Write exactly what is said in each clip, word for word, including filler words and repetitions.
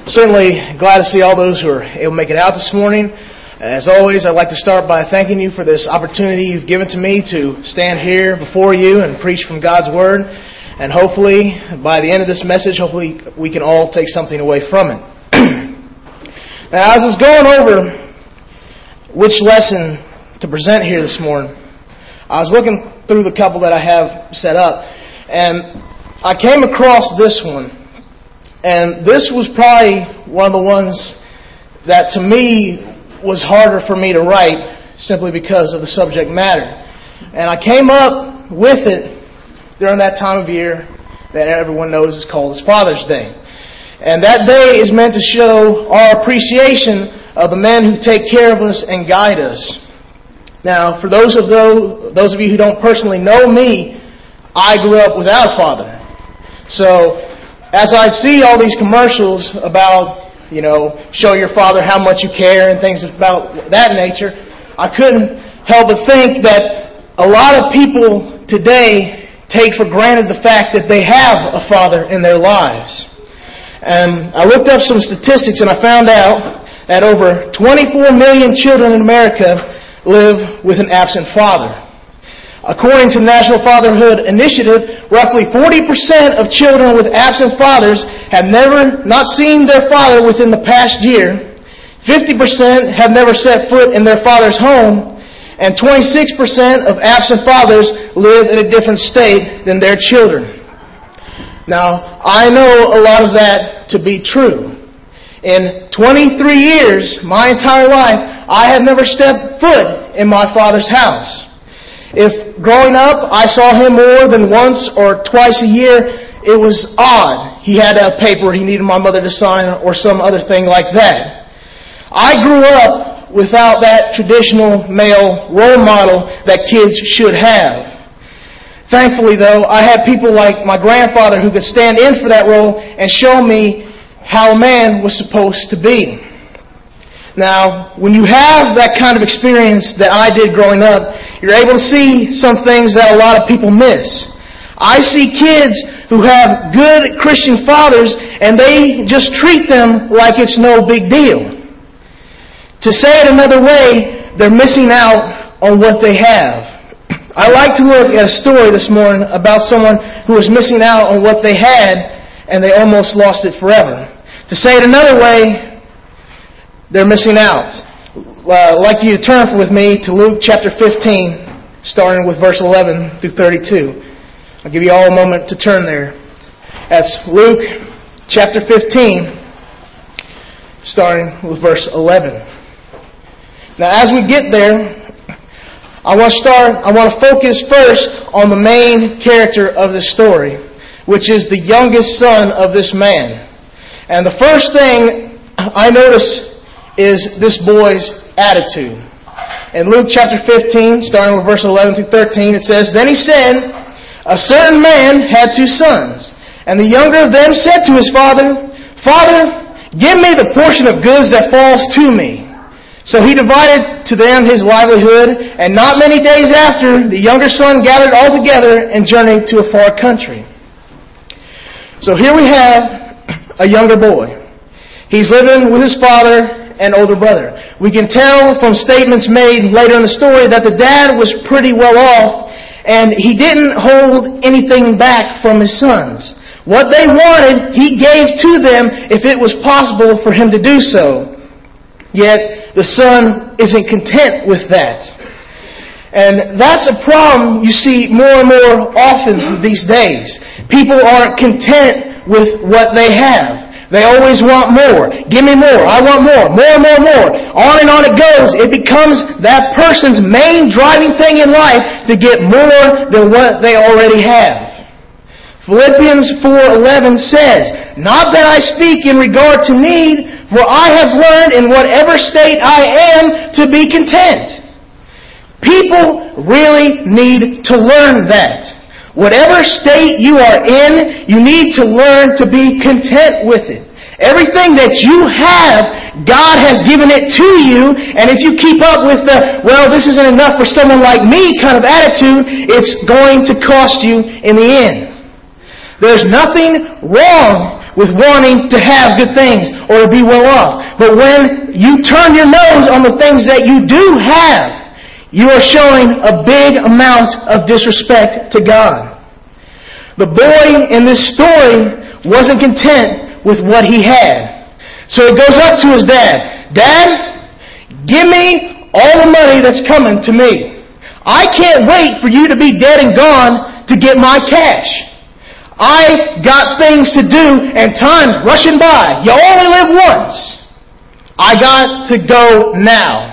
Certainly glad to see all those who are able to make it out this morning. As always, I'd like to start by thanking you for this opportunity you've given to me to stand here before you and preach from God's Word. And hopefully, by the end of this message, hopefully we can all take something away from it. Now, as I was going over which lesson to present here this morning, I was looking through the couple that I have set up, and I came across this one. And this was probably one of the ones that to me was harder for me to write simply because of the subject matter. And I came up with it during that time of year that everyone knows is called as Father's Day. And that day is meant to show our appreciation of the men who take care of us and guide us. Now, for those of those, those of you who don't personally know me, I grew up without a father. So, as I see all these commercials about, you know, show your father how much you care and things about that nature, I couldn't help but think that a lot of people today take for granted the fact that they have a father in their lives. And I looked up some statistics and I found out that over twenty-four million children in America live with an absent father. According to the National Fatherhood Initiative, roughly forty percent of children with absent fathers have never not seen their father within the past year. fifty percent have never set foot in their father's home. And twenty-six percent of absent fathers live in a different state than their children. Now, I know a lot of that to be true. In twenty-three years, my entire life, I have never stepped foot in my father's house. If growing up I saw him more than once or twice a year, it was odd. He had a paper he needed my mother to sign or some other thing like that. I grew up without that traditional male role model that kids should have. Thankfully, though, I had people like my grandfather who could stand in for that role and show me how a man was supposed to be. Now, when you have that kind of experience that I did growing up, you're able to see some things that a lot of people miss. I see kids who have good Christian fathers and they just treat them like it's no big deal. To say it another way, they're missing out on what they have. I like to look at a story this morning about someone who was missing out on what they had and they almost lost it forever. To say it another way, they're missing out. Uh, I'd like you to turn with me to Luke chapter fifteen, starting with verse eleven through thirty-two. I'll give you all a moment to turn there. That's Luke chapter fifteen, starting with verse eleven. Now, as we get there, I want to start. I want to focus first on the main character of this story, which is the youngest son of this man. And the first thing I notice is this boy's attitude. In Luke chapter fifteen, starting with verse eleven through thirteen, it says, "Then he said, a certain man had two sons, and the younger of them said to his father, 'Father, give me the portion of goods that falls to me.' So he divided to them his livelihood, and not many days after, the younger son gathered all together and journeyed to a far country." So here we have a younger boy. He's living with his father and older brother. We can tell from statements made later in the story that the dad was pretty well off and he didn't hold anything back from his sons. What they wanted, he gave to them if it was possible for him to do so. Yet the son isn't content with that. And that's a problem you see more and more often these days. People aren't content with what they have. They always want more. Give me more. I want more. More, more, more. On and on it goes. It becomes that person's main driving thing in life to get more than what they already have. Philippians four eleven says, "Not that I speak in regard to need, for I have learned in whatever state I am to be content." People really need to learn that. Whatever state you are in, you need to learn to be content with it. Everything that you have, God has given it to you, and if you keep up with the, well, this isn't enough for someone like me kind of attitude, it's going to cost you in the end. There's nothing wrong with wanting to have good things or to be well off. But when you turn your nose on the things that you do have, you are showing a big amount of disrespect to God. The boy in this story wasn't content with what he had. So he goes up to his dad. Dad, give me all the money that's coming to me. I can't wait for you to be dead and gone to get my cash. I got things to do and time's rushing by. You only live once. I got to go now.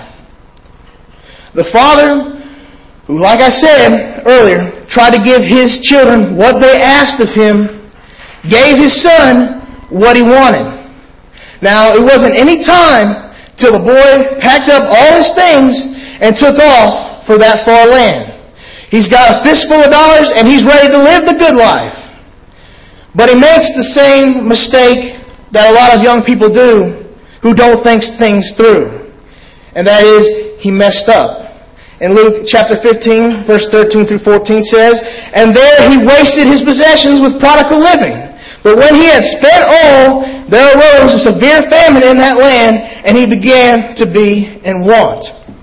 The father, who, like I said earlier, tried to give his children what they asked of him, gave his son what he wanted. Now, it wasn't any time till the boy packed up all his things and took off for that far land. He's got a fistful of dollars and he's ready to live the good life. But he makes the same mistake that a lot of young people do who don't think things through. And that is, he messed up. In Luke chapter fifteen, verse thirteen through fourteen says, And there he wasted his possessions with prodigal living. But when he had spent all, there arose a severe famine in that land, and he began to be in want.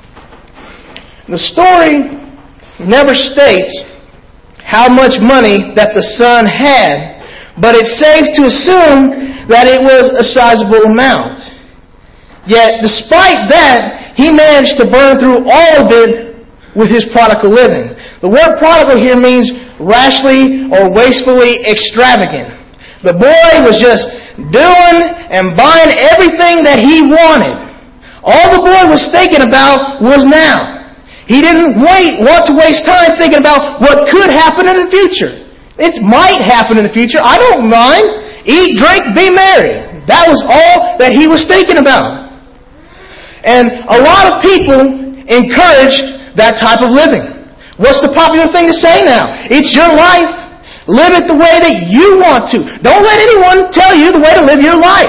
The story never states how much money that the son had, but it's safe to assume that it was a sizable amount. Yet, despite that, he managed to burn through all of it with his prodigal living. The word prodigal here means rashly or wastefully extravagant. The boy was just doing and buying everything that he wanted. All the boy was thinking about was now. He didn't wait, want to waste time thinking about what could happen in the future. It might happen in the future. I don't mind. Eat, drink, be merry. That was all that he was thinking about. And a lot of people encouraged that type of living. What's the popular thing to say now? It's your life. Live it the way that you want to. Don't let anyone tell you the way to live your life.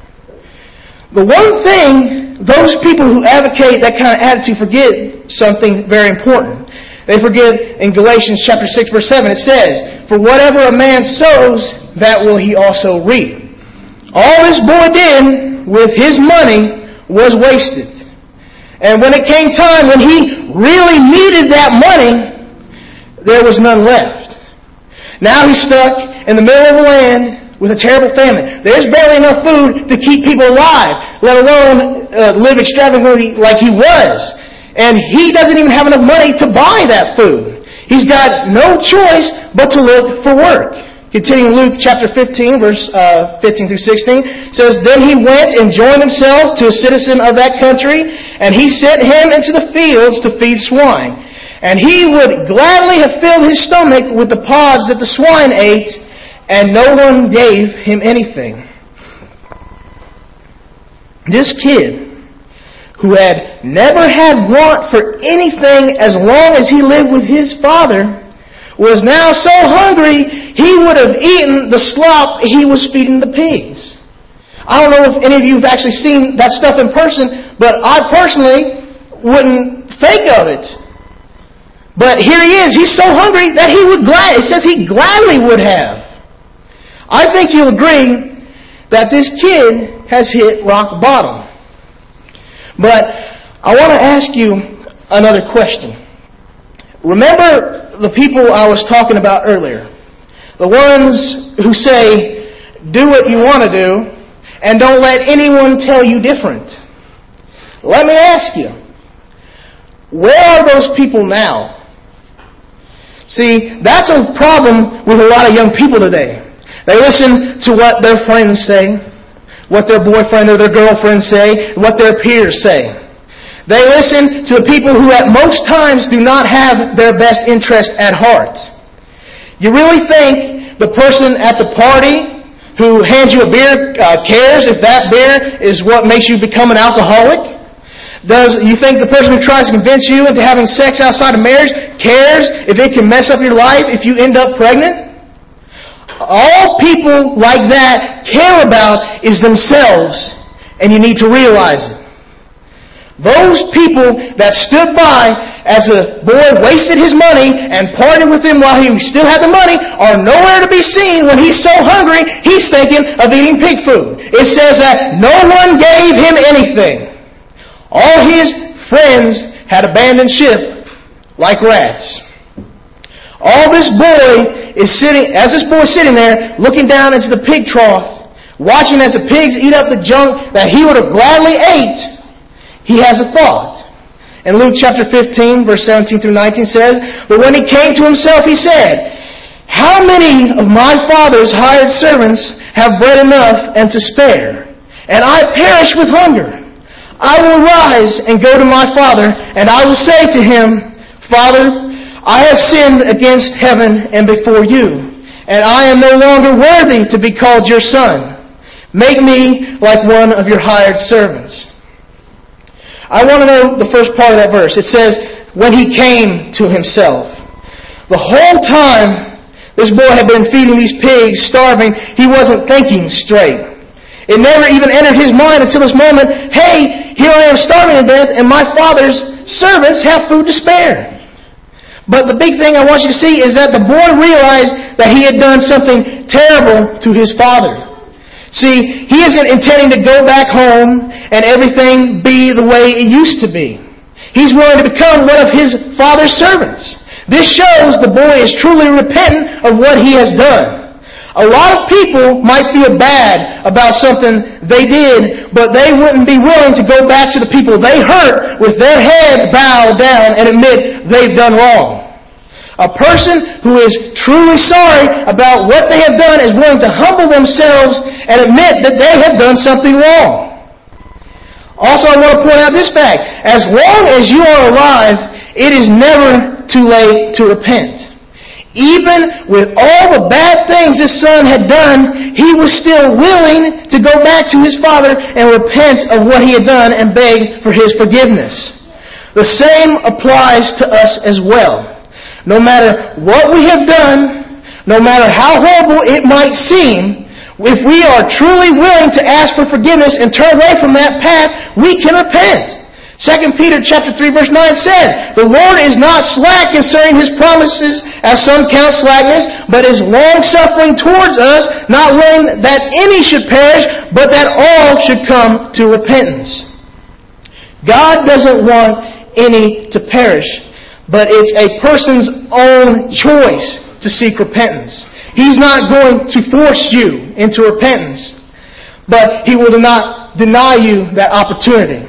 The one thing those people who advocate that kind of attitude forget something very important. They forget in Galatians chapter six verse seven it says, For whatever a man sows, that will he also reap. All this boy did with his money was wasted. And when it came time when he really needed that money, there was none left. Now he's stuck in the middle of the land with a terrible famine. There's barely enough food to keep people alive, let alone uh, live extravagantly like he was. And he doesn't even have enough money to buy that food. He's got no choice but to look for work. Continuing Luke chapter fifteen, verse uh, fifteen through sixteen, says, Then he went and joined himself to a citizen of that country, and he sent him into the fields to feed swine. And he would gladly have filled his stomach with the pods that the swine ate, and no one gave him anything. This kid, who had never had want for anything as long as he lived with his father, was now so hungry he would have eaten the slop he was feeding the pigs. I don't know if any of you have actually seen that stuff in person, but I personally wouldn't think of it. But here he is. He's so hungry that he would glad. It says he gladly would have. I think you'll agree that this kid has hit rock bottom. But I want to ask you another question. Remember the people I was talking about earlier? The ones who say, do what you want to do and don't let anyone tell you different. Let me ask you, where are those people now? See, that's a problem with a lot of young people today. They listen to what their friends say, what their boyfriend or their girlfriend say, what their peers say. They listen to the people who at most times do not have their best interest at heart. You really think the person at the party who hands you a beer uh, cares if that beer is what makes you become an alcoholic? Does you think the person who tries to convince you into having sex outside of marriage cares if it can mess up your life if you end up pregnant? All people like that care about is themselves, and you need to realize it. Those people that stood by as the boy wasted his money and parted with him while he still had the money, are nowhere to be seen when he's so hungry he's thinking of eating pig food. It says that no one gave him anything. All his friends had abandoned ship like rats. All this boy is sitting, as this boy is sitting there, looking down into the pig trough, watching as the pigs eat up the junk that he would have gladly ate, he has a thought. And Luke chapter fifteen, verse seventeen through nineteen says, "But when he came to himself, he said, 'How many of my father's hired servants have bread enough and to spare? And I perish with hunger. I will rise and go to my father, and I will say to him, Father, I have sinned against heaven and before you, and I am no longer worthy to be called your son. Make me like one of your hired servants.'" I want to know the first part of that verse. It says, when he came to himself. The whole time this boy had been feeding these pigs, starving, he wasn't thinking straight. It never even entered his mind until this moment, hey, here I am starving to death, and my father's servants have food to spare. But the big thing I want you to see is that the boy realized that he had done something terrible to his father. See, he isn't intending to go back home and everything be the way it used to be. He's willing to become one of his father's servants. This shows the boy is truly repentant of what he has done. A lot of people might feel bad about something they did, but they wouldn't be willing to go back to the people they hurt with their head bowed down and admit they've done wrong. A person who is truly sorry about what they have done is willing to humble themselves and admit that they have done something wrong. Also, I want to point out this fact. As long as you are alive, it is never too late to repent. Even with all the bad things his son had done, he was still willing to go back to his father and repent of what he had done and beg for his forgiveness. The same applies to us as well. No matter what we have done, no matter how horrible it might seem, if we are truly willing to ask for forgiveness and turn away from that path, we can repent. Second Peter chapter three verse nine says, "The Lord is not slack concerning His promises, as some count slackness, but is long-suffering towards us, not willing that any should perish, but that all should come to repentance." God doesn't want any to perish, but it's a person's own choice to seek repentance. He's not going to force you into repentance, but He will not deny you that opportunity.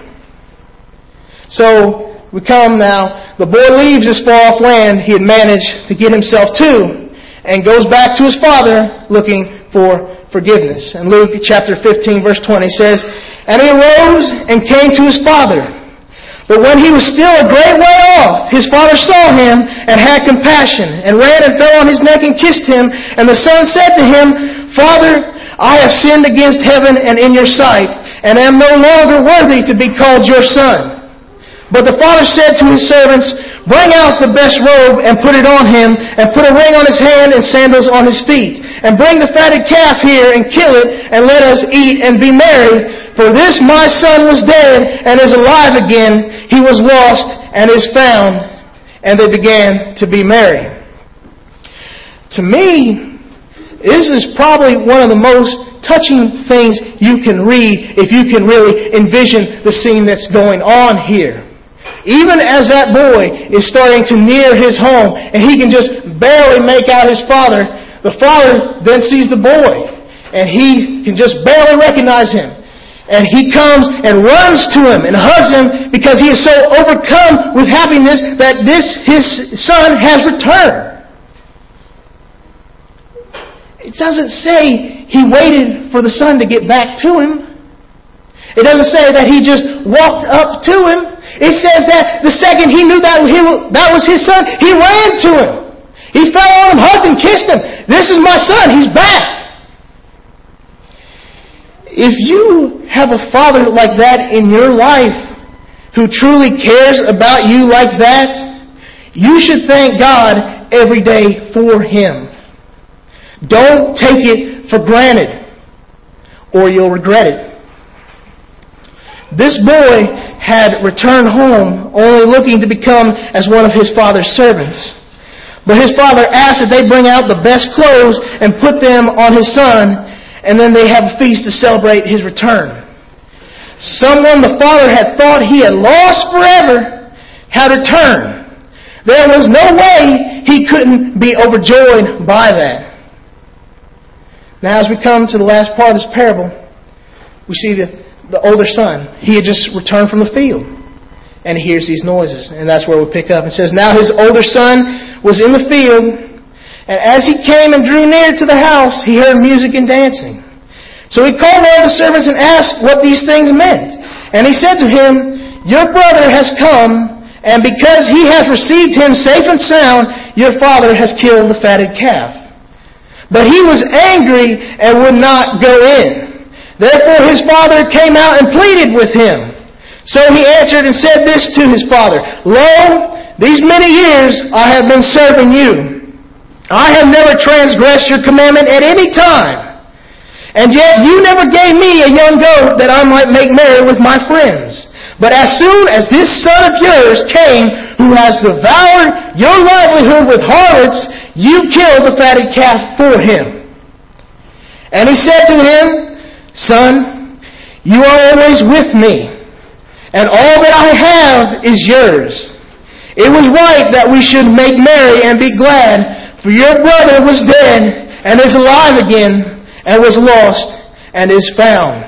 So, we come now, the boy leaves this far-off land he had managed to get himself to, and goes back to his father looking for forgiveness. And Luke chapter fifteen verse twenty says, "And he arose and came to his father. But when he was still a great way off, his father saw him and had compassion, and ran and fell on his neck and kissed him. And the son said to him, Father, I have sinned against heaven and in your sight, and am no longer worthy to be called your son. But the father said to his servants, Bring out the best robe and put it on him, and put a ring on his hand and sandals on his feet. And bring the fatted calf here and kill it, and let us eat and be merry. For this my son was dead and is alive again. He was lost and is found. And they began to be merry." To me, this is probably one of the most touching things you can read if you can really envision the scene that's going on here. Even as that boy is starting to near his home and he can just barely make out his father, the father then sees the boy and he can just barely recognize him. And he comes and runs to him and hugs him because he is so overcome with happiness that this, his son, has returned. It doesn't say he waited for the son to get back to him. It doesn't say that he just walked up to him. It says that the second he knew that he, that was his son, he ran to him. He fell on him, hugged him, kissed him. This is my son. He's back. If you have a father like that in your life who truly cares about you like that, you should thank God every day for him. Don't take it for granted or you'll regret it. This boy had returned home only looking to become as one of his father's servants. But his father asked that they bring out the best clothes and put them on his son, and then they have a feast to celebrate his return. Someone the father had thought he had lost forever had returned. There was no way he couldn't be overjoyed by that. Now as we come to the last part of this parable, we see the, the older son. He had just returned from the field, and he hears these noises, and that's where we pick up. It says, now his older son was in the field, and as he came and drew near to the house, he heard music and dancing. So he called one of the servants and asked what these things meant. And he said to him, your brother has come, and because he hath received him safe and sound, your father has killed the fatted calf. But he was angry and would not go in. Therefore his father came out and pleaded with him. So he answered and said this to his father, lo, these many years I have been serving you. I have never transgressed your commandment at any time. And yet you never gave me a young goat that I might make merry with my friends. But as soon as this son of yours came, who has devoured your livelihood with harlots, you killed the fatted calf for him. And he said to him, son, you are always with me, and all that I have is yours. It was right that we should make merry and be glad, for your brother was dead and is alive again, and was lost and is found.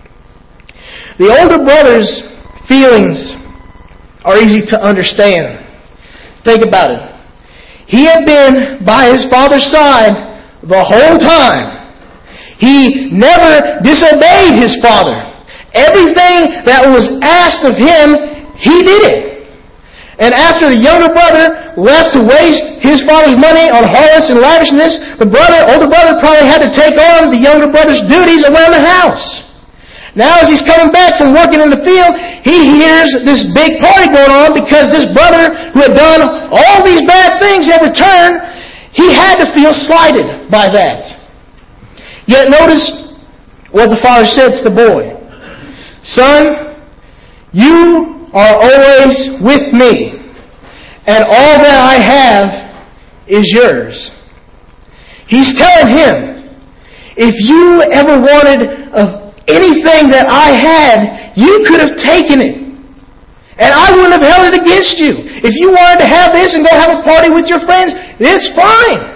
The older brother's feelings are easy to understand. Think about it. He had been by his father's side the whole time. He never disobeyed his father. Everything that was asked of him, he did it. And after the younger brother left to waste his father's money on harlots and lavishness, the brother, older brother probably had to take on the younger brother's duties around the house. Now as he's coming back from working in the field, he hears this big party going on because this brother who had done all these bad things had returned. He had to feel slighted by that. Yet notice what the father said to the boy. Son, you are always with me, and all that I have is yours. He's telling him, if you ever wanted of anything that I had, you could have taken it. And I wouldn't have held it against you. If you wanted to have this and go have a party with your friends, it's fine.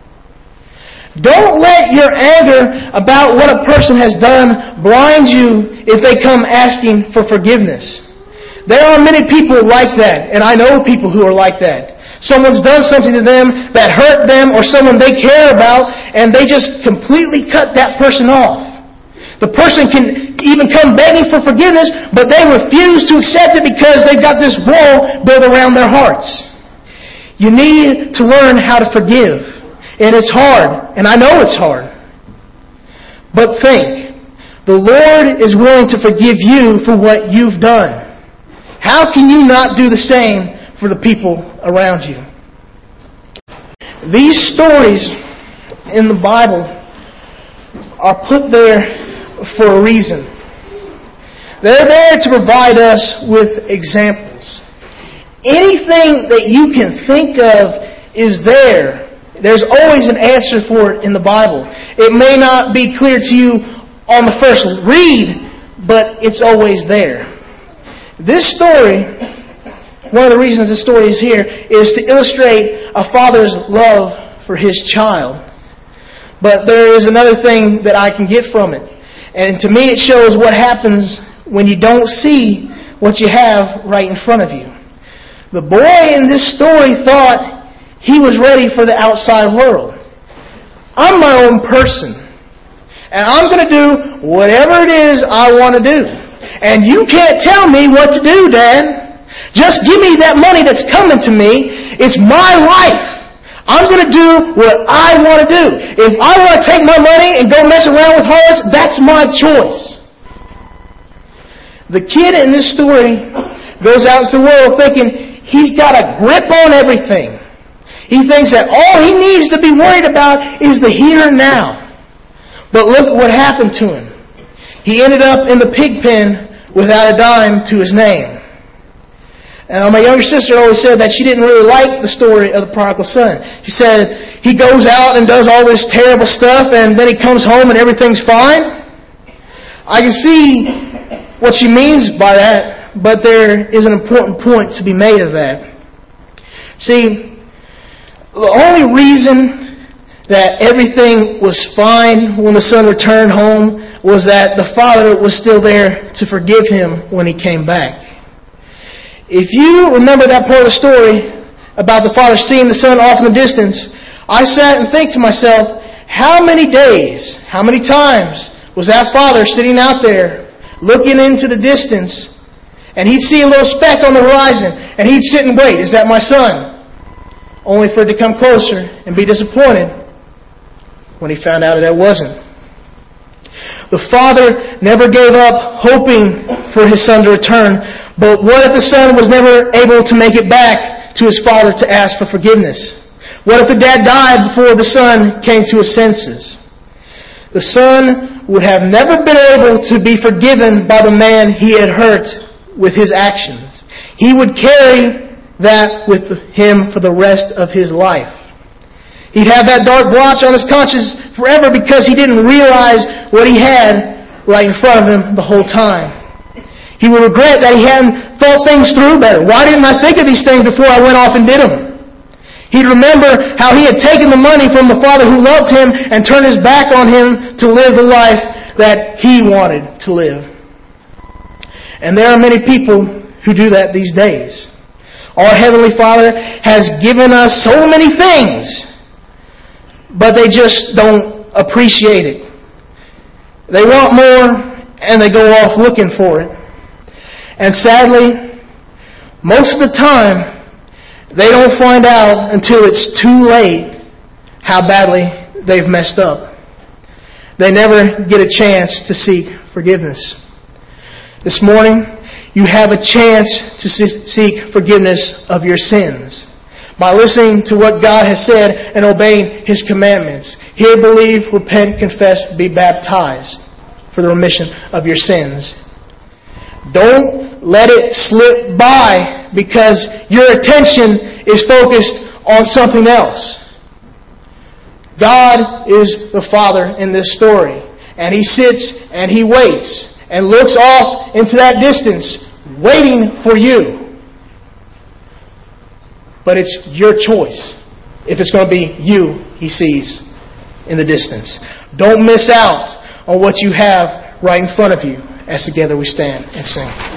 Don't let your anger about what a person has done blind you if they come asking for forgiveness. There are many people like that, and I know people who are like that. Someone's done something to them that hurt them or someone they care about, and they just completely cut that person off. The person can even come begging for forgiveness, but they refuse to accept it because they've got this wall built around their hearts. You need to learn how to forgive. And it's hard. And I know it's hard. But think, the Lord is willing to forgive you for what you've done. How can you not do the same for the people around you? These stories in the Bible are put there for a reason. They're there to provide us with examples. Anything that you can think of is there. There's always an answer for it in the Bible. It may not be clear to you on the first read, but it's always there. This story, one of the reasons this story is here, is to illustrate a father's love for his child. But there is another thing that I can get from it. And to me it shows what happens when you don't see what you have right in front of you. The boy in this story thought he was ready for the outside world. I'm my own person. And I'm going to do whatever it is I want to do. And you can't tell me what to do, Dad. Just give me that money that's coming to me. It's my life. I'm going to do what I want to do. If I want to take my money and go mess around with harlots, that's my choice. The kid in this story goes out into the world thinking he's got a grip on everything. He thinks that all he needs to be worried about is the here and now. But look what happened to him. He ended up in the pig pen without a dime to his name. Now, my younger sister always said that she didn't really like the story of the prodigal son. She said he goes out and does all this terrible stuff, and then he comes home and everything's fine. I can see what she means by that, but there is an important point to be made of that. See, the only reason that everything was fine when the son returned home was that the father was still there to forgive him when he came back. If you remember that part of the story about the father seeing the son off in the distance, I sat and think to myself, how many days, how many times was that father sitting out there looking into the distance, and he'd see a little speck on the horizon, and he'd sit and wait, is that my son? Only for it to come closer and be disappointed when he found out that it wasn't. The father never gave up hoping for his son to return, but what if the son was never able to make it back to his father to ask for forgiveness? What if the dad died before the son came to his senses? The son would have never been able to be forgiven by the man he had hurt with his actions. He would carry that with him for the rest of his life. He'd have that dark blotch on his conscience forever because he didn't realize what he had right in front of him the whole time. He would regret that he hadn't thought things through better. Why didn't I think of these things before I went off and did them? He'd remember how he had taken the money from the father who loved him and turned his back on him to live the life that he wanted to live. And there are many people who do that these days. Our Heavenly Father has given us so many things, but they just don't appreciate it. They want more, and they go off looking for it. And sadly, most of the time, they don't find out until it's too late how badly they've messed up. They never get a chance to seek forgiveness. This morning, you have a chance to seek forgiveness of your sins by listening to what God has said and obeying His commandments. Hear, believe, repent, confess, be baptized for the remission of your sins. Don't let it slip by because your attention is focused on something else. God is the Father in this story, and He sits and He waits and looks off into that distance, waiting for you. But it's your choice if it's going to be you He sees in the distance. Don't miss out on what you have right in front of you as together we stand and sing.